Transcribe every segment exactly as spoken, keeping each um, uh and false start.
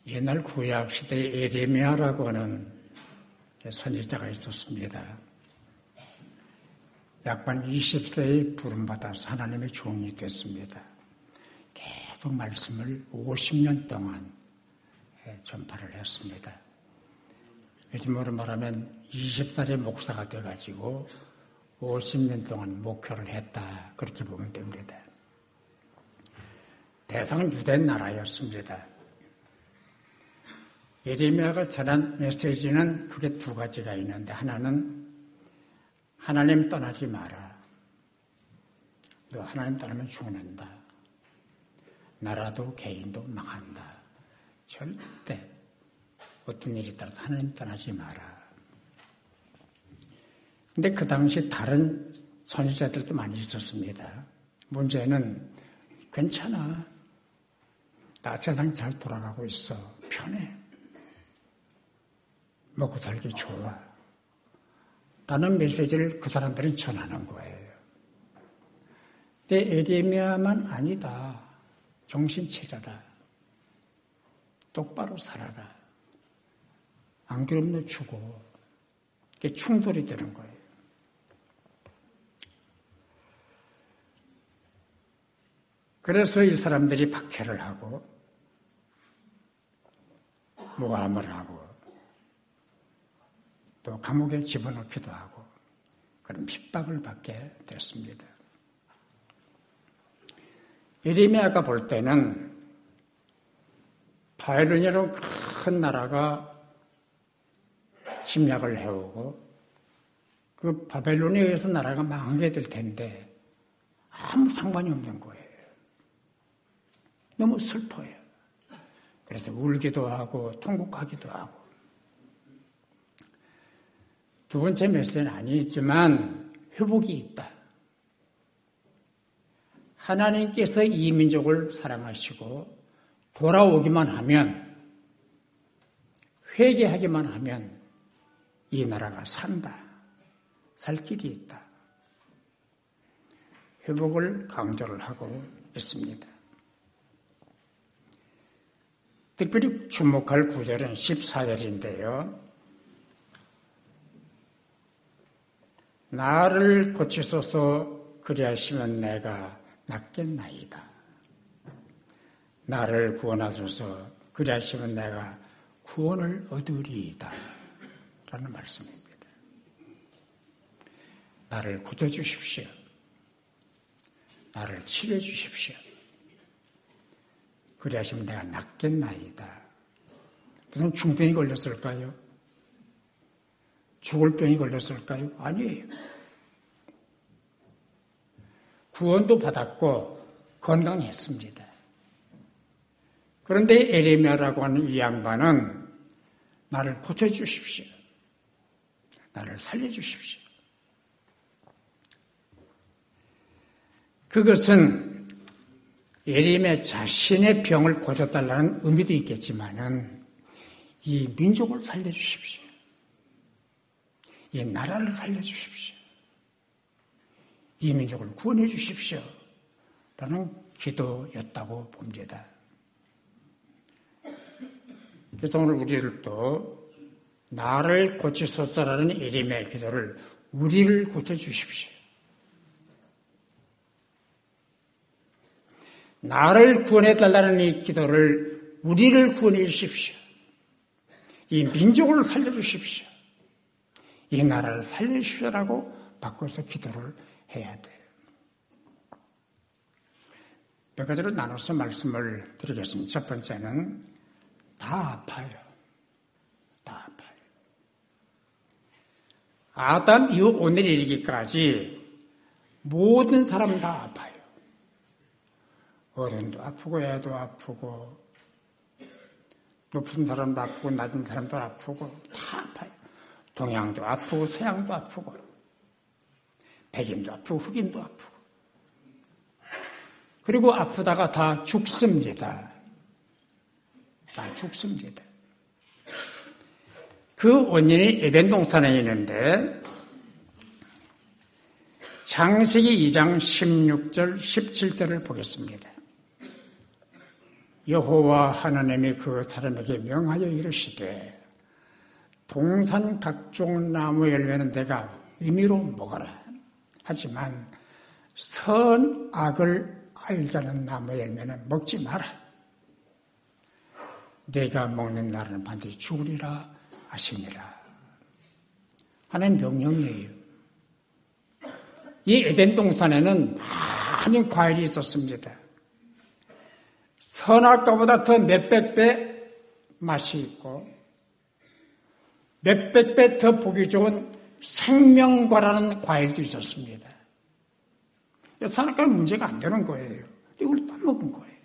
옛날 구약 시대에 에레미야라고 하는 선지자가 있었습니다. 약반 이십 세에 부름받아서 하나님의 종이 됐습니다. 계속 말씀을 오십 년 동안 전파를 했습니다. 요즘으로 말하면 이십 살의 목사가 돼가지고 오십 년 동안 목회를 했다, 그렇게 보면 됩니다. 대상은 유대 나라였습니다. 예레미야가 전한 메시지는 그게 두 가지가 있는데, 하나는 하나님 떠나지 마라. 너 하나님 떠나면 죽는다. 나라도 개인도 망한다. 절대 어떤 일이 있더라도 하나님 떠나지 마라. 근데 그 당시 다른 선지자들도 많이 있었습니다. 문제는 괜찮아. 나 세상 잘 돌아가고 있어. 편해. 먹고 살기 좋아. 라는 메시지를 그 사람들은 전하는 거예요. 근데 에레미야만 아니다. 정신 차려라. 똑바로 살아라. 안 그러면 너 죽어. 이게 충돌이 되는 거예요. 그래서 이 사람들이 박해를 하고 모함을 하고 또 감옥에 집어넣기도 하고 그런 핍박을 받게 됐습니다. 예레미야가 볼 때는 바벨론이라는 큰 나라가 침략을 해오고 그 바벨론에 의해서 나라가 망하게 될 텐데 아무 상관이 없는 거예요. 너무 슬퍼요. 그래서 울기도 하고 통곡하기도 하고. 두 번째 메시지는 아니지만 회복이 있다. 하나님께서 이 민족을 사랑하시고 돌아오기만 하면, 회개하기만 하면 이 나라가 산다. 살 길이 있다. 회복을 강조를 하고 있습니다. 특별히 주목할 구절은 십사 절인데요. 나를 고치소서 그리하시면 내가 낫겠나이다. 나를 구원하소서 그리하시면 내가 구원을 얻으리이다. 라는 말씀입니다. 나를 구해주십시오. 나를 치료해주십시오. 그리하시면 내가 낫겠나이다. 무슨 중병이 걸렸을까요? 죽을 병이 걸렸을까요? 아니에요. 구원도 받았고 건강했습니다. 그런데 에레미야라고 하는 이 양반은 나를 고쳐주십시오. 나를 살려주십시오. 그것은 예레미야 자신의 병을 고쳐달라는 의미도 있겠지만은 이 민족을 살려주십시오. 이 나라를 살려주십시오. 이 민족을 구원해 주십시오. 라는 기도였다고 봅니다. 그래서 오늘 우리를 또 나를 고치소서라는 예레미야의 기도를 우리를 고쳐주십시오. 나를 구원해달라는 이 기도를 우리를 구원해 주십시오. 이 민족을 살려주십시오. 이 나라를 살려주십시오라고 바꿔서 기도를 해야 돼요. 몇 가지로 나눠서 말씀을 드리겠습니다. 첫 번째는 다 아파요. 다 아파요. 아담 이후 오늘 이르기까지 모든 사람 다 아파요. 어른도 아프고 애도 아프고 높은 사람도 아프고 낮은 사람도 아프고 다 아파요. 동양도 아프고 서양도 아프고 백인도 아프고 흑인도 아프고 그리고 아프다가 다 죽습니다. 다 죽습니다. 그 원인이 에덴 동산에 있는데 창세기 이 장 십육 절 십칠 절을 보겠습니다. 여호와 하나님이 그 사람에게 명하여 이르시되 동산 각종 나무 열매는 내가 임의로 먹어라. 하지만 선악을 알게 하는 나무 열매는 먹지 마라. 내가 먹는 날은 반드시 죽으리라 하시니라. 하나님 명령이에요. 이 에덴 동산에는 많은 과일이 있었습니다. 선악과보다 더 몇백 배 맛이 있고 몇백 배 더 보기 좋은 생명과라는 과일도 있었습니다. 선악과는 문제가 안 되는 거예요. 이걸 따먹은 거예요.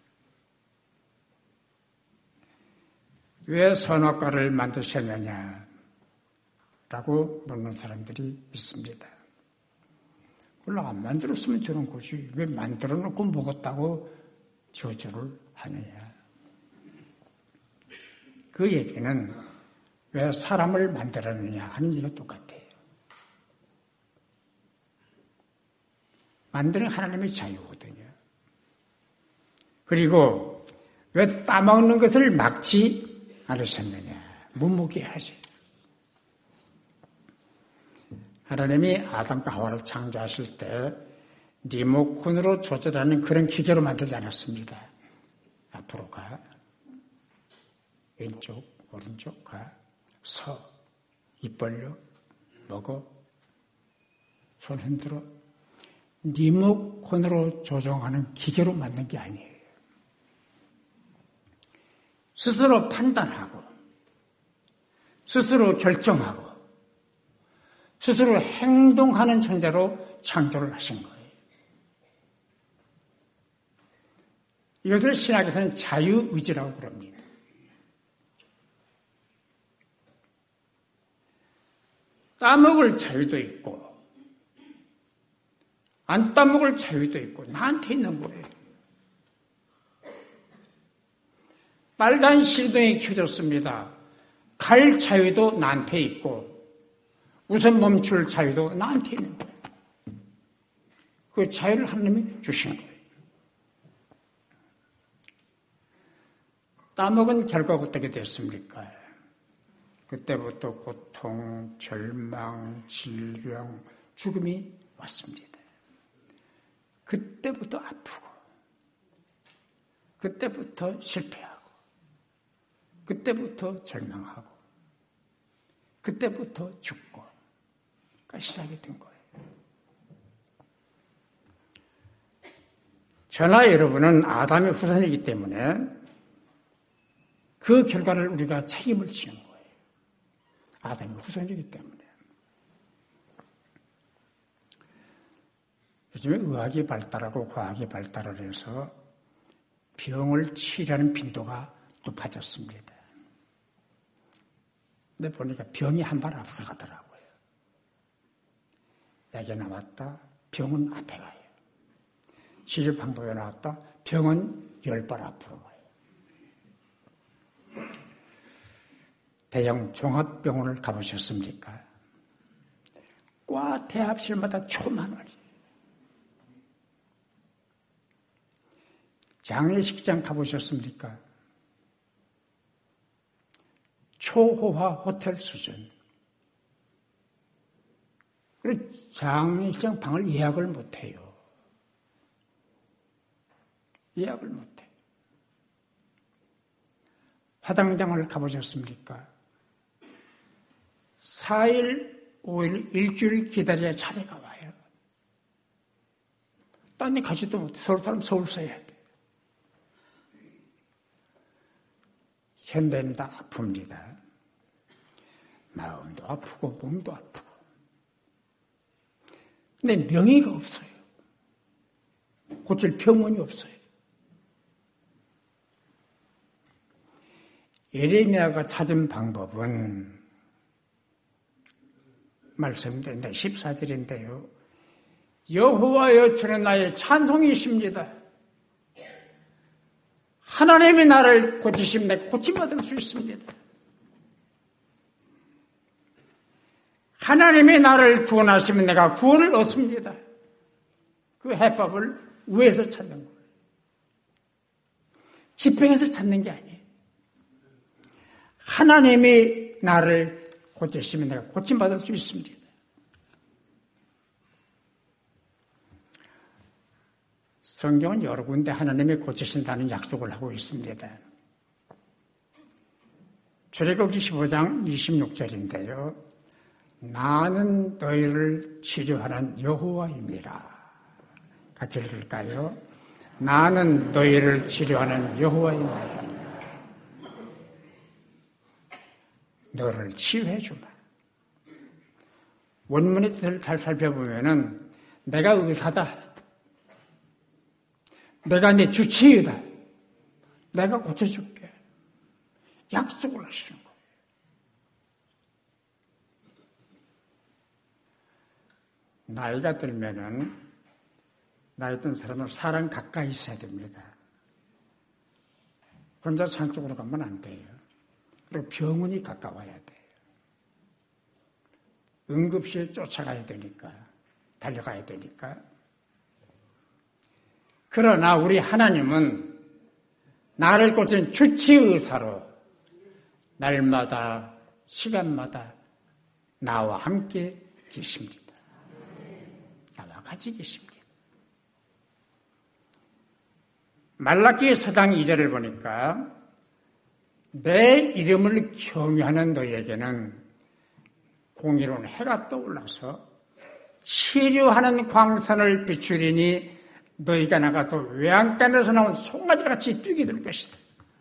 왜 선악과를 만드셨느냐? 라고 묻는 사람들이 있습니다. 원래 안 만들었으면 되는 거지. 왜 만들어 놓고 먹었다고 저주를 하느냐. 그 얘기는 왜 사람을 만들었느냐 하는 얘기가 똑같아요. 만드는 하나님의 자유거든요. 그리고 왜 따먹는 것을 막지 않으셨느냐. 묵묵히 하지. 하나님이 아담과 하와를 창조하실 때 리모컨으로 조절하는 그런 기계로 만들지 않았습니다. 앞으로 가, 왼쪽, 오른쪽 가, 서, 입 벌려, 먹어, 손 흔들어. 리모컨으로 조정하는 기계로 만든 게 아니에요. 스스로 판단하고, 스스로 결정하고, 스스로 행동하는 존재로 창조를 하신 거예요. 이것을 신학에서는 자유의지라고 부릅니다. 따먹을 자유도 있고 안 따먹을 자유도 있고 나한테 있는 거예요. 빨간 시동이 켜졌습니다. 갈 자유도 나한테 있고 우선 멈출 자유도 나한테 있는 거예요. 그 자유를 하나님이 주신 거예요. 따먹은 결과가 어떻게 됐습니까? 그때부터 고통, 절망, 질병, 죽음이 왔습니다. 그때부터 아프고, 그때부터 실패하고, 그때부터 절망하고, 그때부터 죽고, 가 시작이 된 거예요. 저나 여러분은 아담의 후손이기 때문에 그 결과를 우리가 책임을 지는 거예요. 아담의 후손이기 때문에. 요즘에 의학이 발달하고 과학이 발달을 해서 병을 치료하는 빈도가 높아졌습니다. 근데 보니까 병이 한 발 앞서가더라고요. 약이 나왔다, 병은 앞에 가요. 치료 방법이 나왔다, 병은 열 발 앞으로 가요. 대형 종합병원을 가보셨습니까? 과 대합실마다 초만 원이에요. 장례식장 가보셨습니까? 초호화 호텔 수준. 그래서 장례식장 방을 예약을 못해요. 예약을 못해요. 화장장을 가보셨습니까? 사 일, 오 일, 일주일 기다려야 차례가 와요. 딴 데 가지도 못해. 서울 사람 서울 써야 돼. 현대는 다 아픕니다. 마음도 아프고 몸도 아프고. 근데 명의가 없어요. 고칠 병원이 없어요. 예레미야가 찾은 방법은 말씀드린다. 십사 절인데요. 여호와여 주는 나의 찬송이십니다. 하나님이 나를 고치시면 내가 고침받을 수 있습니다. 하나님이 나를 구원하시면 내가 구원을 얻습니다. 그 해법을 위에서 찾는 거예요. 疾病에서 찾는 게 아니에요. 하나님이 나를 고치시면 내가 고침받을 수 있습니다. 성경은 여러 군데 하나님이 고치신다는 약속을 하고 있습니다. 출애굽기 십오 장 이십육 절인데요. 나는 너희를 치료하는 여호와입니다. 같이 읽을까요? 나는 너희를 치료하는 여호와입니다. 너를 치유해 주마. 원문의 뜻을 잘 살펴보면은 내가 의사다. 내가 네 주치의다. 내가 고쳐줄게. 약속을 하시는 거예요. 나이가 들면은 나이 든 사람은 사람 가까이 있어야 됩니다. 혼자 산 쪽으로 가면 안 돼요. 그리고 병원이 가까워야 돼요. 응급실에 쫓아가야 되니까, 달려가야 되니까. 그러나 우리 하나님은 나를 고치는 주치의사로 날마다 시간마다 나와 함께 계십니다. 나와 같이 계십니다. 말라기 사 장 이 절을 보니까 내 이름을 경외하는 너희에게는 공의로운 해가 떠올라서 치료하는 광선을 비추리니 너희가 나가서 외양간에서 나온 송아지같이 뛰게 될 것이다.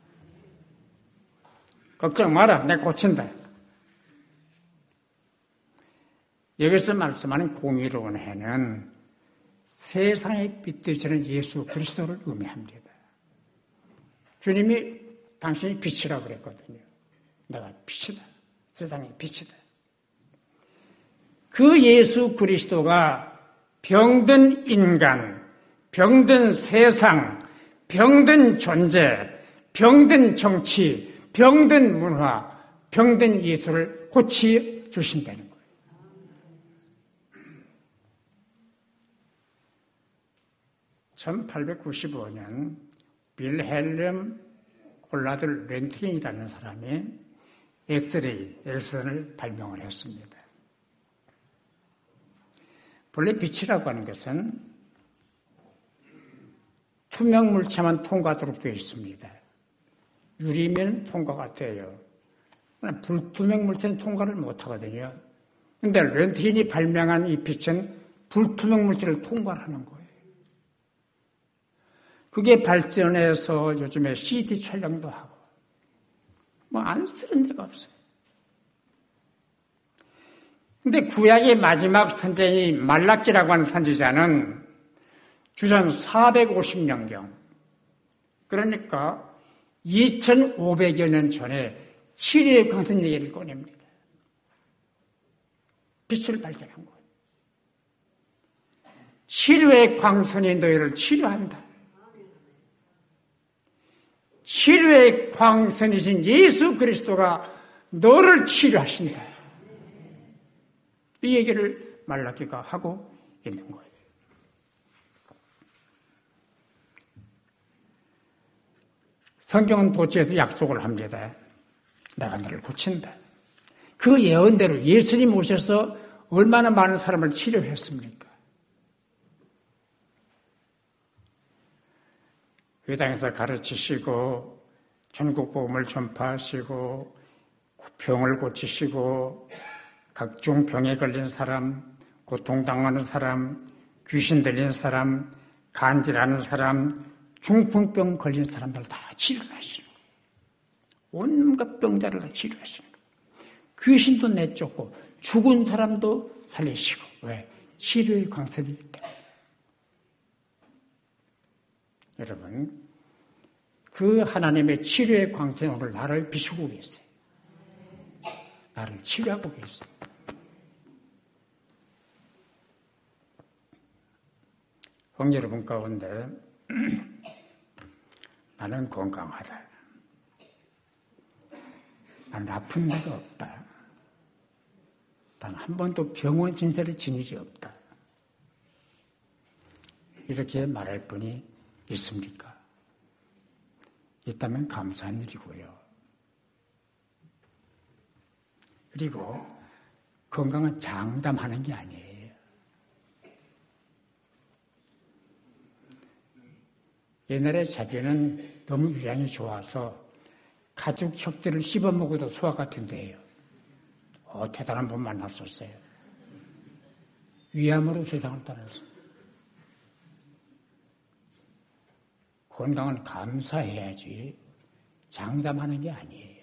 걱정 마라. 내가 고친다. 여기서 말씀하는 공의로운 해는 세상의 빛 되시는 예수 그리스도를 의미합니다. 주님이 당신이 빛이라고 그랬거든요. 내가 빛이다. 세상의 빛이다. 그 예수 그리스도가 병든 인간, 병든 세상, 병든 존재, 병든 정치, 병든 문화, 병든 예수를 고쳐주신다는 거예요. 천팔백구십오 년 빌헬름 콜라들 렌트겐이라는 사람이 엑스레이, 엑스선을 발명을 했습니다. 본래 빛이라고 하는 것은 투명 물체만 통과하도록 되어 있습니다. 유리면 통과가 돼요. 불투명 물체는 통과를 못하거든요. 그런데 렌트겐이 발명한 이 빛은 불투명 물체를 통과하는 거예요. 그게 발전해서 요즘에 씨디 촬영도 하고 뭐 안 쓰는 데가 없어요. 근데 구약의 마지막 선지자인 말라기라고 하는 선지자는 주전 사백오십 년경, 그러니까 이천오백여 년 전에 치료의 광선 얘기를 꺼냅니다. 빛을 발견한 거예요. 치료의 광선이 너희를 치료한다. 치료의 광선이신 예수 그리스도가 너를 치료하신다. 이 얘기를 말라기가 하고 있는 거예요. 성경은 도처에서 약속을 합니다. 내가 너를 고친다. 그 예언대로 예수님 오셔서 얼마나 많은 사람을 치료했습니까? 이 땅에서 가르치시고 전국 복음을 전파하시고 병을 고치시고 각종 병에 걸린 사람, 고통당하는 사람, 귀신 들린 사람, 간질하는 사람, 중풍병 걸린 사람들 다 치료하시는 거예요. 온갖 병자를 다 치료하시는 거예요. 귀신도 내쫓고 죽은 사람도 살리시고. 왜? 치료의 광선이기 때문에. 여러분, 그 하나님의 치료의 광선이 오늘 나를 비추고 계세요. 나를 치료하고 계세요. 형 여러분 가운데 나는 건강하다. 나는 아픈 데가 없다. 단 한 번도 병원 신세를 진 일이 없다. 이렇게 말할 분이 있습니까? 있다면 감사한 일이고요. 그리고 건강은 장담하는 게 아니에요. 옛날에 자기는 너무 유량이 좋아서 가죽 혁대를 씹어먹어도 소화가 된대요. 어, 대단한 분 만났었어요. 위암으로 세상을 떠났어요. 건강은 감사해야지 장담하는 게 아니에요.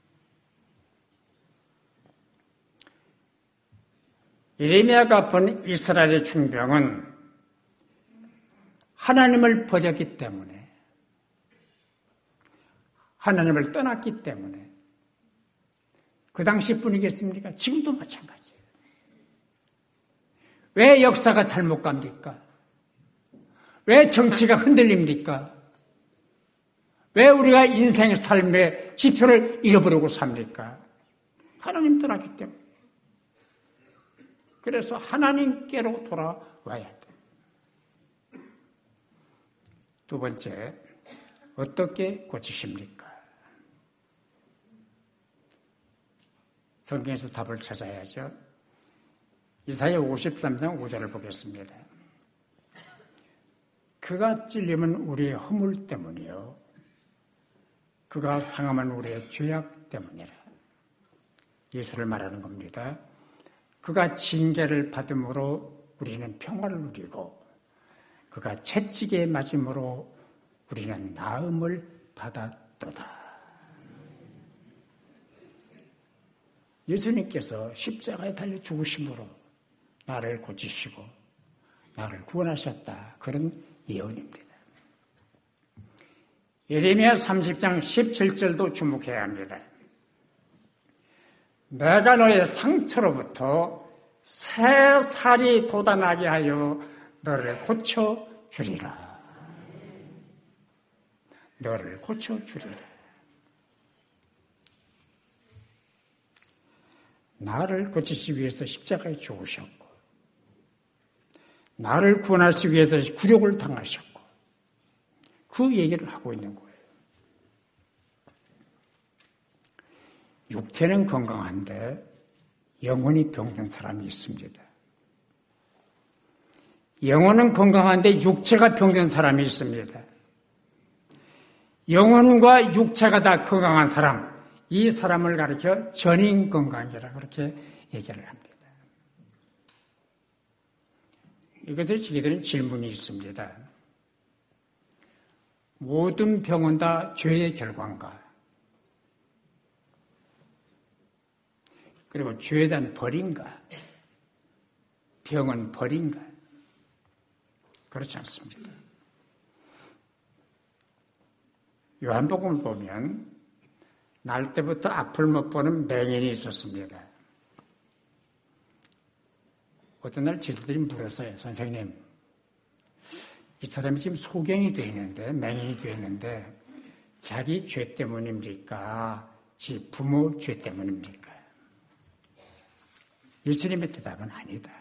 예레미야가 본 이스라엘의 중병은 하나님을 버렸기 때문에, 하나님을 떠났기 때문에, 그 당시뿐이겠습니까? 지금도 마찬가지예요. 왜 역사가 잘못 갑니까? 왜 정치가 흔들립니까? 왜 우리가 인생의 삶의 지표를 잃어버리고 삽니까? 하나님 떠났기 때문에. 그래서 하나님께로 돌아와야 돼. 두 번째, 어떻게 고치십니까? 성경에서 답을 찾아야죠. 이사야 오십삼 장 오 절을 보겠습니다. 그가 찔림은 우리의 허물 때문이요, 그가 상함은 우리의 죄악 때문이라. 예수를 말하는 겁니다. 그가 징계를 받음으로 우리는 평화를 누리고, 그가 채찍에 맞음으로 우리는 나음을 받았도다. 예수님께서 십자가에 달려 죽으심으로 나를 고치시고 나를 구원하셨다. 그런 예언입니다. 예레미야 삼십 장 십칠 절도 주목해야 합니다. 내가 너의 상처로부터 새 살이 돋아나게 하여 너를 고쳐주리라. 너를 고쳐주리라. 나를 고치시기 위해서 십자가에 죽으셨고, 나를 구원하시기 위해서 굴욕을 당하셨고, 그 얘기를 하고 있는 거예요. 육체는 건강한데 영혼이 병든 사람이 있습니다. 영혼은 건강한데 육체가 병든 사람이 있습니다. 영혼과 육체가 다 건강한 사람, 이 사람을 가리켜 전인 건강이라 그렇게 얘기를 합니다. 이것을 지게 되는 질문이 있습니다. 모든 병은 다 죄의 결과인가? 그리고 죄에 대한 벌인가? 병은 벌인가? 그렇지 않습니다. 요한복음을 보면 날 때부터 앞을 못 보는 맹인이 있었습니다. 어떤 날 지도들이 물었어요. 선생님, 이 사람이 지금 소경이 되어 있는데, 맹인이 되어 있는데 자기 죄 때문입니까? 지 부모 죄 때문입니까? 예수님의 대답은 아니다.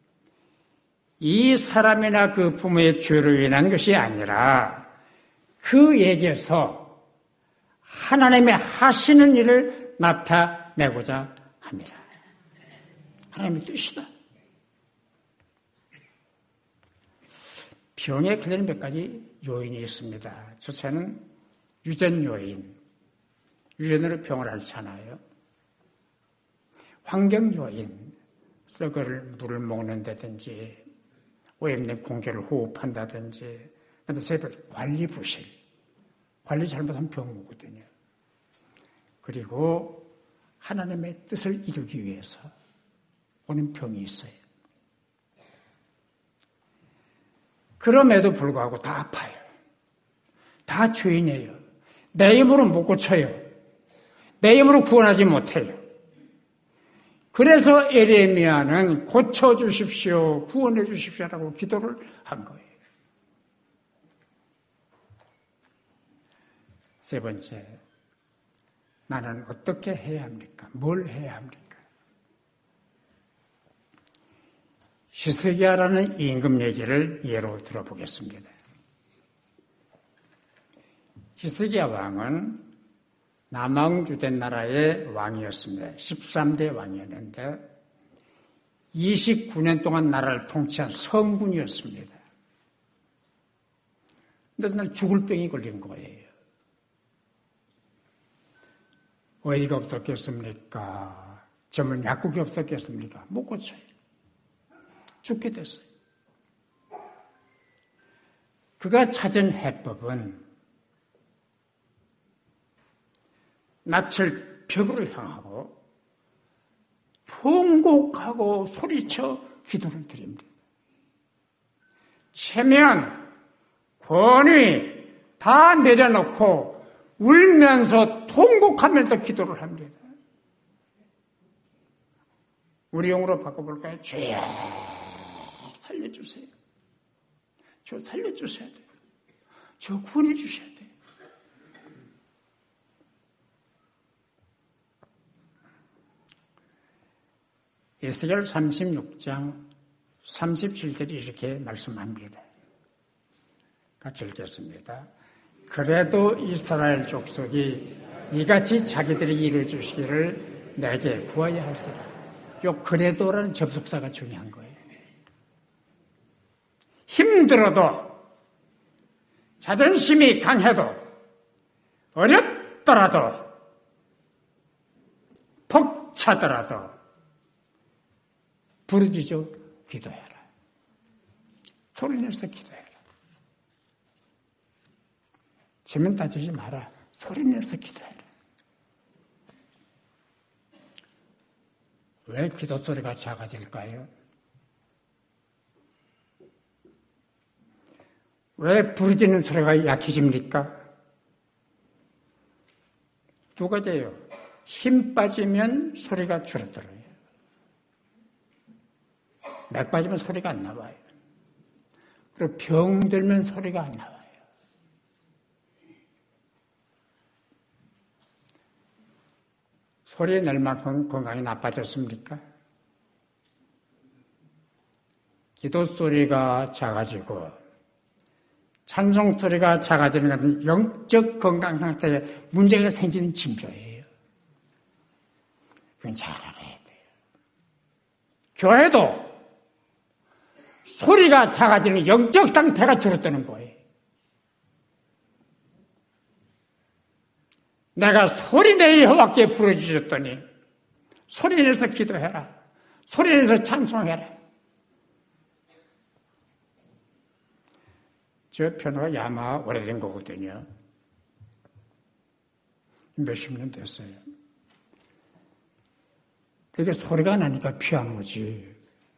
이 사람이나 그 부모의 죄로 인한 것이 아니라 그에게서 하나님의 하시는 일을 나타내고자 합니다. 하나님의 뜻이다. 병에 걸리는 몇 가지 요인이 있습니다. 첫째는 유전 요인. 유전으로 병을 앓잖아요. 환경 요인. 썩을 물을 먹는다든지, 오염된 공기를 호흡한다든지, 그다음에 세 번째 관리 부실. 관리 잘못하면 병 오거든요. 그리고 하나님의 뜻을 이루기 위해서 오는 병이 있어요. 그럼에도 불구하고 다 아파요. 다 죄인이에요. 내 힘으로 못 고쳐요. 내 힘으로 구원하지 못해요. 그래서 예레미야는 고쳐주십시오, 구원해 주십시오라고 기도를 한 거예요. 세 번째, 나는 어떻게 해야 합니까? 뭘 해야 합니까? 히스기야라는 임금 얘기를 예로 들어보겠습니다. 히스기야 왕은 남왕주된 나라의 왕이었습니다. 십삼 대 왕이었는데 이십구 년 동안 나라를 통치한 성군이었습니다. 그런데 날 죽을 병이 걸린 거예요. 어이가 없었겠습니까? 전문 약국이 없었겠습니까? 못 고쳐요. 죽게 됐어요. 그가 찾은 해법은 낯을 벽으로 향하고 통곡하고 소리쳐 기도를 드립니다. 체면, 권위 다 내려놓고 울면서 통곡하면서 기도를 합니다. 우리 용어로 바꿔볼까요? 주여 살려주세요. 저 살려주셔야 돼요. 저 구원해 주셔야 돼요. 에스겔 삼십육 장 삼십칠 절이 이렇게 말씀합니다. 같이 읽겠습니다. 그래도 이스라엘 족속이 이같이 자기들이 이루어주시기를 내게 구하여 할지라. 요 그래도라는 접속사가 중요한 거예요. 힘들어도 자존심이 강해도 어렵더라도 벅차더라도 부르짖어 기도해라. 소리내서 기도해라. 지면 따지지 마라. 소리내서 기도해라. 왜 기도 소리가 작아질까요? 왜 부르짖는 소리가 약해집니까? 두 가지예요. 힘 빠지면 소리가 줄어들어요. 맥 빠지면 소리가 안 나와요. 그리고 병 들면 소리가 안 나와요. 소리 낼 만큼 건강이 나빠졌습니까? 기도 소리가 작아지고 찬송 소리가 작아지는 것은 영적 건강 상태에 문제가 생기는 징조예요. 그건 잘 알아야 돼요. 교회도 소리가 작아지는 영적 상태가 줄어드는 거예요. 내가 소리내 여호와께 부르짖었더니 소리내서 기도해라. 소리내서 찬송해라. 저 피아노가 야마 오래된 거거든요. 몇십 년 됐어요. 그게 소리가 나니까 피아노지.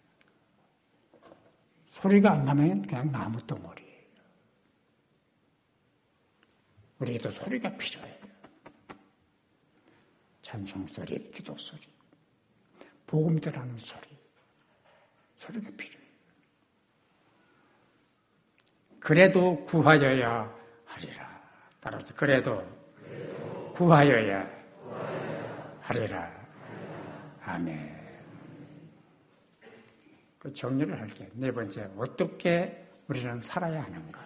소리가 안 나면 그냥 나무 덩어리예요. 우리에게도 소리가 필요해요. 찬송 소리, 기도 소리, 복음 전하는 소리, 소리가 필요해요. 그래도 구하여야 하리라. 따라서 그래도, 그래도 구하여야, 구하여야 하리라. 아멘. 그 정리를 할게요. 네 번째, 어떻게 우리는 살아야 하는가?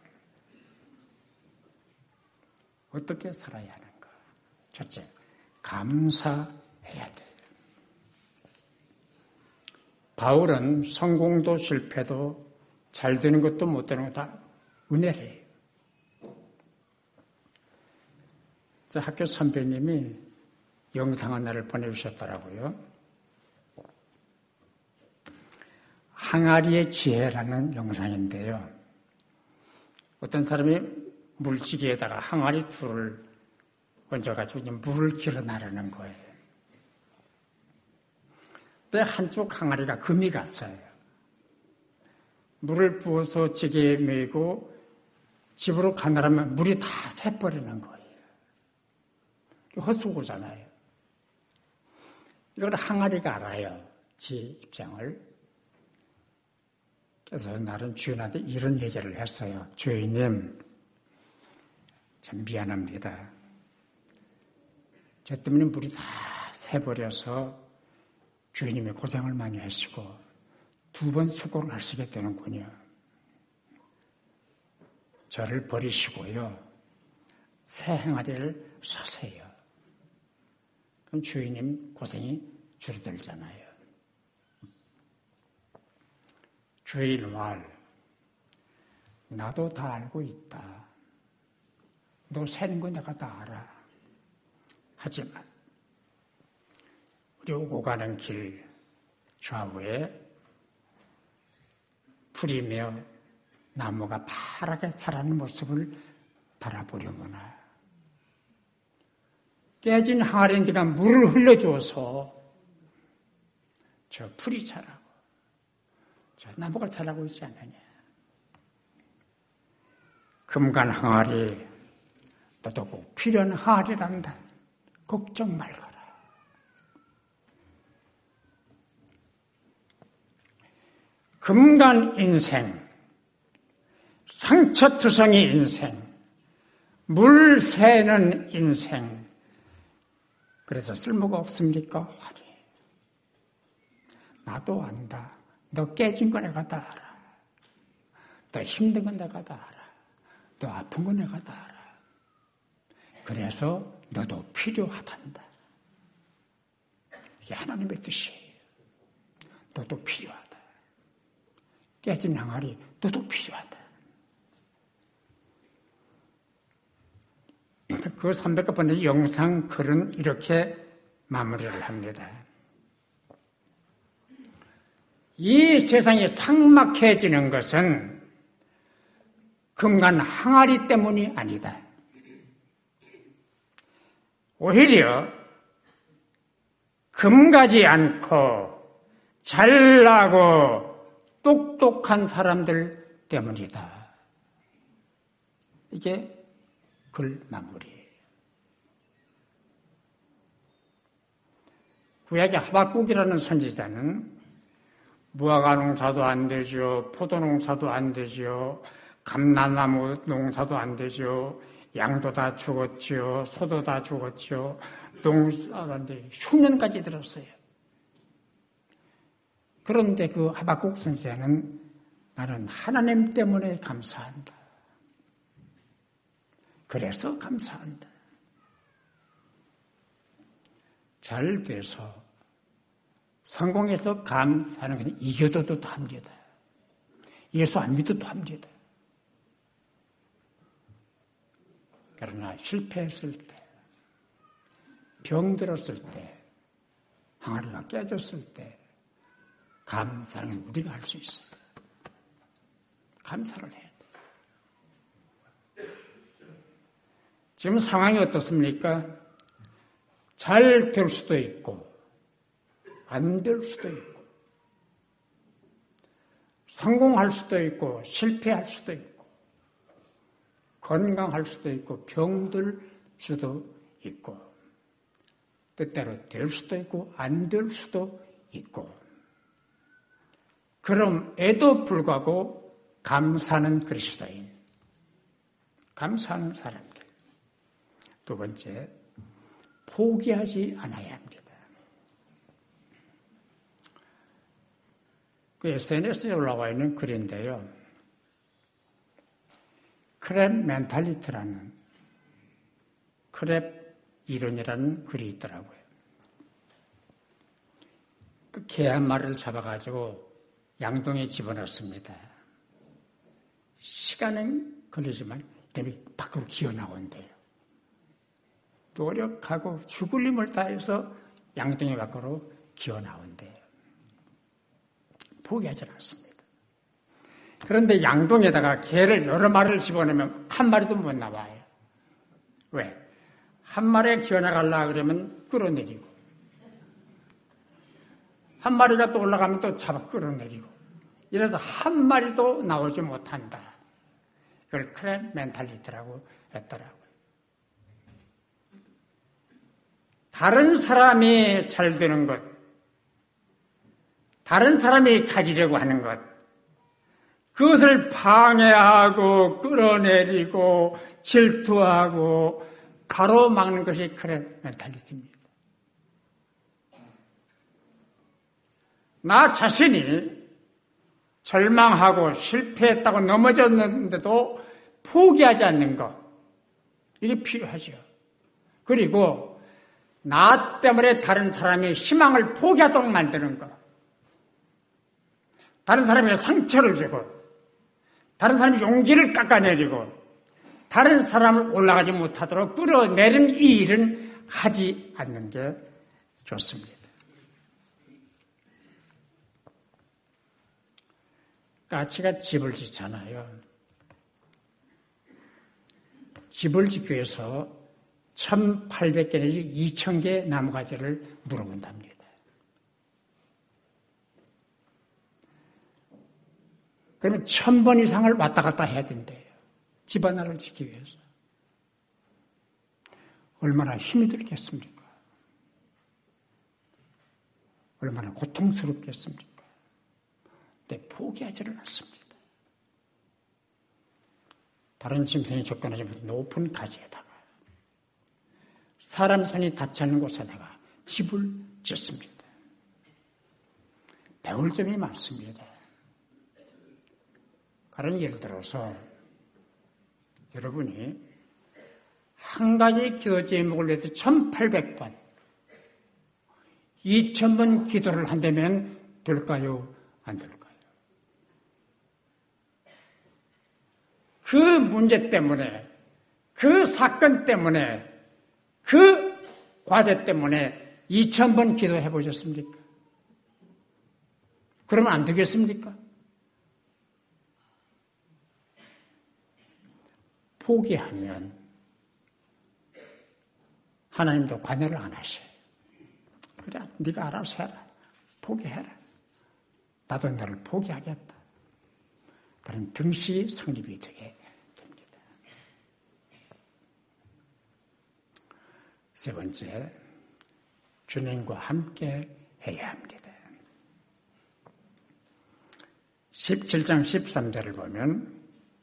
어떻게 살아야 하는가? 첫째, 감사해야 돼요. 바울은 성공도 실패도 잘 되는 것도 못 되는 것도 다 은혜래요. 저 학교 선배님이 영상 하나를 보내주셨더라고요. 항아리의 지혜라는 영상인데요. 어떤 사람이 물지개에다가 항아리 둘을 얹어가지고 이제 물을 길어 나르는 거예요. 근데 한쪽 항아리가 금이 갔어요. 물을 부어서 지게에 메고 집으로 가느라면 물이 다 새버리는 거예요. 헛수고잖아요. 이걸 항아리가 알아요. 지 입장을. 그래서 나는 주인한테 이런 얘기를 했어요. 주인님, 참 미안합니다. 저 때문에 물이 다 새버려서 주인님이 고생을 많이 하시고 두 번 수고를 하시게 되는군요. 저를 버리시고요. 새 항아리를 사세요. 그럼 주인님 고생이 줄어들잖아요. 주인 말, 나도 다 알고 있다. 너 새는 거 내가 다 알아. 하지만 우리 오고 가는 길 좌우에 풀이며 나무가 파랗게 자라는 모습을 바라보려구나. 깨진 항아리에 네가 물을 흘려주어서 저 풀이 자라고 저 나무가 자라고 있지 않느냐. 금간 항아리 너도 꼭 필요한 항아리란다. 걱정 말거라. 금간 인생, 상처투성이 인생, 물 새는 인생. 그래서 쓸모가 없습니까? 아니. 나도 안다. 너 깨진 거 내가 다 알아. 너 힘든 건 내가 다 알아. 너 아픈 건 내가 다 알아. 그래서 너도 필요하단다. 이게 하나님의 뜻이에요. 너도 필요하다. 깨진 항아리, 너도 필요하다. 그 삼백 번째 영상 글은 이렇게 마무리를 합니다. 이 세상이 삭막해지는 것은 금간 항아리 때문이 아니다. 오히려 금가지 않고 잘나고 똑똑한 사람들 때문이다. 이게 글 마무리예요. 구약의 하박국이라는 선지자는 무화과 농사도 안 되죠. 포도 농사도 안 되죠. 감나나무 농사도 안 되죠. 양도 다 죽었죠. 소도 다 죽었죠. 농사도 안 되죠. 흉년까지 들었어요. 그런데 그 하박국 선지자는 나는 하나님 때문에 감사한다. 그래서 감사한다. 잘 돼서 성공해서 감사하는 것은 이겨도도 합니다. 예수 안 믿어도 합니다. 그러나 실패했을 때, 병들었을 때, 항아리가 깨졌을 때 감사는 우리가 할 수 있어요. 감사를 해야 돼. 지금 상황이 어떻습니까? 잘 될 수도 있고 안 될 수도 있고 성공할 수도 있고 실패할 수도 있고 건강할 수도 있고 병들 수도 있고 때때로 될 수도 있고 안 될 수도 있고 그럼에도 불구하고 감사하는 그리스도인, 감사하는 사람들. 두 번째, 포기하지 않아야 합니다. 그 에스엔에스에 올라와 있는 글인데요. 크랩 멘탈리티라는, 크랩 이론이라는 글이 있더라고요. 그 개 한 마리를 잡아가지고 양동이에 집어넣습니다. 시간은 걸리지만 때문에 밖으로 기어나온대요. 노력하고 죽을 힘을 다해서 양동이 밖으로 기어나온대요. 포기하지 않습니다. 그런데 양동에다가 개를 여러 마리를 집어넣으면 한 마리도 못 나와요. 왜? 한 마리에 기어나가려고 그러면 끌어내리고 한 마리가 또 올라가면 또 잡아 끌어내리고 이래서 한 마리도 나오지 못한다. 이걸 크랩 멘탈리티라고 했더라고요. 다른 사람이 잘 되는 것, 다른 사람이 가지려고 하는 것, 그것을 방해하고 끌어내리고 질투하고 가로막는 것이 크랩 멘탈리티입니다. 나 자신이 절망하고 실패했다고 넘어졌는데도 포기하지 않는 것, 이게 필요하죠. 그리고 나 때문에 다른 사람의 희망을 포기하도록 만드는 것. 다른 사람에게 상처를 주고 다른 사람의 용기를 깎아내리고 다른 사람을 올라가지 못하도록 끌어내리는 이 일은 하지 않는 게 좋습니다. 까치가 집을 짓잖아요. 집을 짓기 위해서 천팔백 개 내지 이천 개의 나무가지를 물어본답니다. 그러면 천 번 이상을 왔다 갔다 해야 된대요. 집 하나를 짓기 위해서. 얼마나 힘이 들겠습니까? 얼마나 고통스럽겠습니까? 근데 포기하지를 않습니다. 다른 짐승이 접근하지 못한 높은 가지에다가 사람 손이 닿지 않는 곳에다가 집을 짓습니다. 배울 점이 많습니다. 다른 예를 들어서 여러분이 한 가지 기도 제목을 위해서 천팔백 번, 이천 번 기도를 한다면 될까요? 안 될까요? 그 문제 때문에, 그 사건 때문에, 그 과제 때문에 이천 번 기도해 보셨습니까? 그러면 안 되겠습니까? 포기하면 하나님도 관여를 안 하셔요. 그래, 네가 알아서 해라. 포기해라. 나도 너를 포기하겠다. 그런 등시 성립이 되게 됩니다. 세 번째, 주님과 함께 해야 합니다. 십칠 장 십삼 절을 보면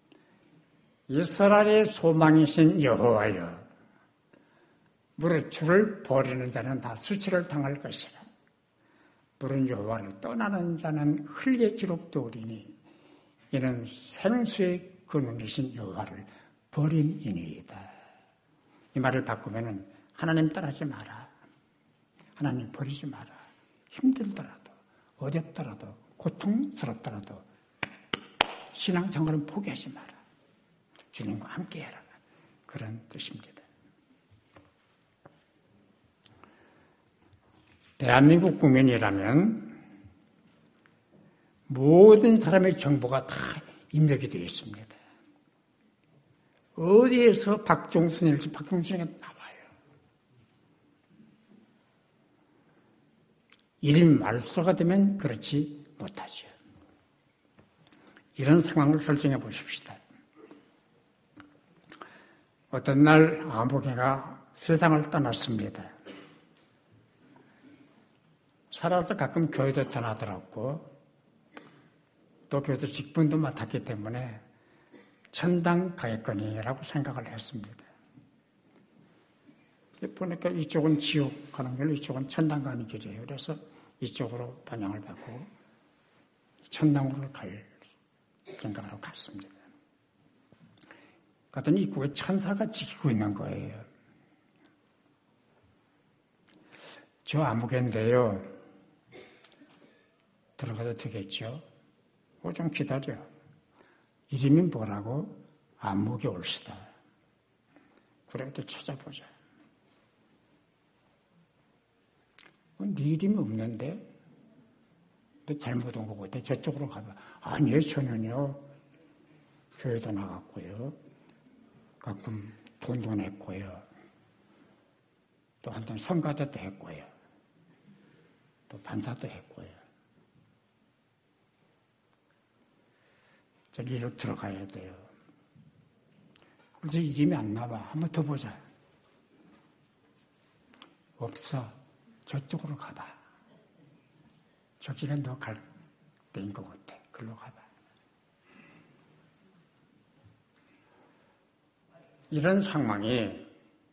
이스라엘의 소망이신 여호와여, 무릇 주를 버리는 자는 다 수치를 당할 것이라. 무릇 여호와를 떠나는 자는 흙에 기록되오리니 이는 생수의 근원이신 여호와를 버림이니이다. 이 말을 바꾸면 하나님 떠나지 마라. 하나님 버리지 마라. 힘들더라도 어렵더라도 고통스럽더라도 신앙생활은 포기하지 마라. 주님과 함께해라. 그런 뜻입니다. 대한민국 국민이라면 모든 사람의 정보가 다 입력이 되어 있습니다. 어디에서 박종순일지 박종순이가 나와요. 이름 말소가 되면 그렇지 못하죠. 이런 상황을 설정해 보십시다. 어떤 날 아무개가 세상을 떠났습니다. 살아서 가끔 교회도 떠나더라고. 또 교회도 직분도 맡았기 때문에 천당 가겠거니라고 생각을 했습니다. 보니까 이쪽은 지옥 가는 길, 이쪽은 천당 가는 길이에요. 그래서 이쪽으로 방향을 바꾸고 천당으로 갈 생각을 하고 갔습니다. 그랬더니 입구에 천사가 지키고 있는 거예요. 저 아무개인데요. 들어가도 되겠죠? 어, 좀 기다려. 이름이 뭐라고? 아무개 올시다. 그래도 찾아보자. 어, 네 이름이 없는데? 너 잘못 온 거고, 저쪽으로 가봐. 아니요, 저는요, 교회도 나갔고요. 가끔 돈도 냈고요. 또 한번 성가대도 했고요. 또 반사도 했고요. 저기로 들어가야 돼요. 그래서 이름이 안 나와. 한번 더 보자. 없어. 저쪽으로 가봐. 저기가 너 갈 때인 것 같아. 글로 가봐. 이런 상황이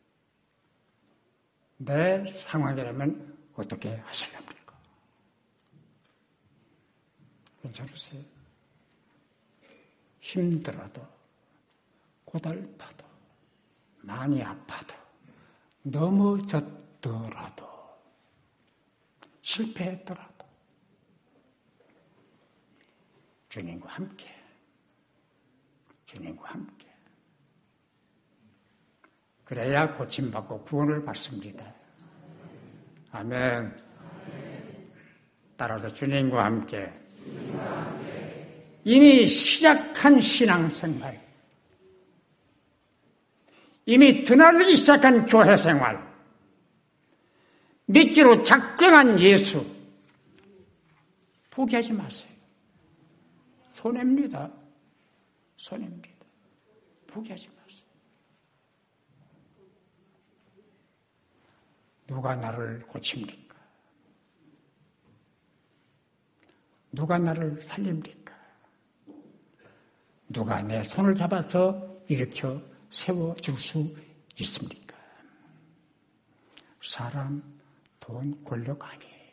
내 상황이라면 어떻게 하실랍니까? 괜찮으세요? 힘들어도 고달파도 많이 아파도 넘어졌더라도 실패했더라도 주님과 함께 주님과 함께 그래야 고침받고 구원을 받습니다. 아멘. 따라서 주님과 함께 이미 시작한 신앙생활, 이미 드나들기 시작한 교회생활, 믿기로 작정한 예수 포기하지 마세요. 손해입니다. 손해입니다. 포기하지 마세요. 누가 나를 고칩니까? 누가 나를 살립니까? 누가 내 손을 잡아서 일으켜 세워줄 수 있습니까? 사람, 돈, 권력 아니에요.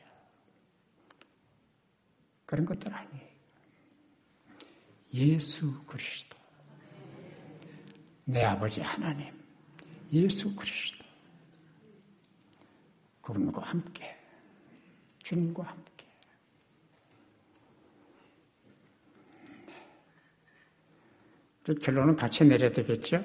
그런 것들 아니에요. 예수 그리스도, 내 아버지 하나님, 예수 그리스도, 그분과 함께, 주님과 함께. 결론은 같이 내려야 되겠죠?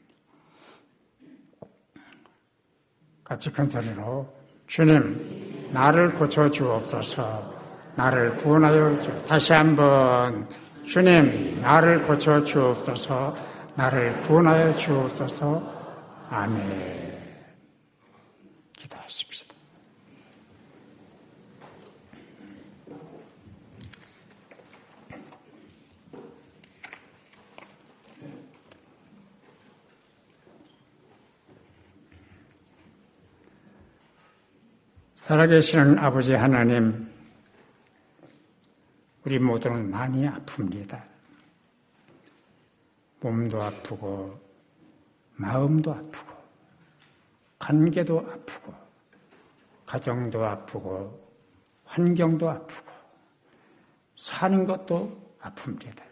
같이 큰 소리로 주님, 나를 고쳐 주옵소서. 나를 구원하여 주. 다시 한번 주님, 나를 고쳐 주옵소서. 나를 구원하여 주옵소서. 아멘. 기도하십시다. 살아계시는 아버지 하나님, 우리 모두는 많이 아픕니다. 몸도 아프고 마음도 아프고 관계도 아프고 가정도 아프고 환경도 아프고 사는 것도 아픕니다.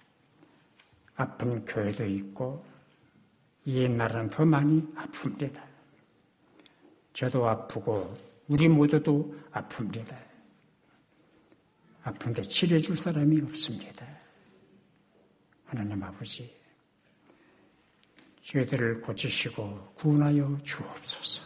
아픈 교회도 있고 옛날은 더 많이 아픕니다. 저도 아프고 우리 모두도 아픕니다. 아픈데 치료해 줄 사람이 없습니다. 하나님 아버지, 저희들을 고치시고 구원하여 주옵소서.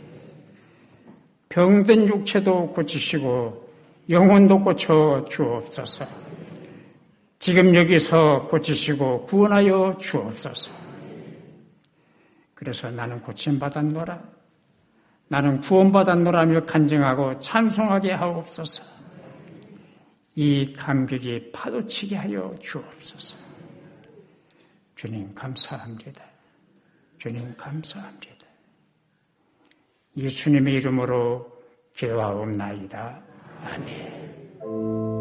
병든 육체도 고치시고 영혼도 고쳐 주옵소서. 지금 여기서 고치시고 구원하여 주옵소서. 그래서 나는 고침받았노라, 나는 구원받았노라며 간증하고 찬송하게 하옵소서. 이 감격이 파도치게 하여 주옵소서. 주님 감사합니다. 주님 감사합니다. 예수님의 이름으로 기도하옵나이다. 아멘.